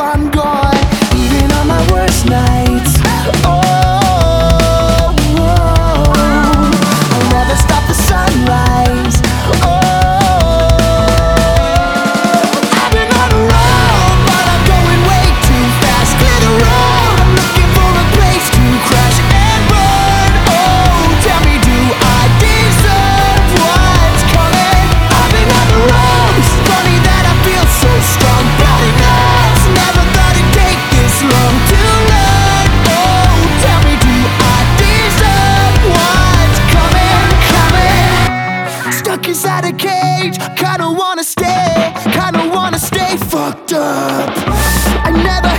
I'm gone, even on my worst nights. Oh, I'll never stop the sunrise. I've been on a roll, but I'm going way too fast. Clear the road, I'm looking for a place to crash and burn. Oh, tell me, do I deserve what's coming? I've been on the road, it's funny that I feel so strong. Bloody nuts, never thought it'd take this long to learn. Oh, tell me, do I deserve what's coming? Stuck inside a cage, kinda wanna stay fucked up. I never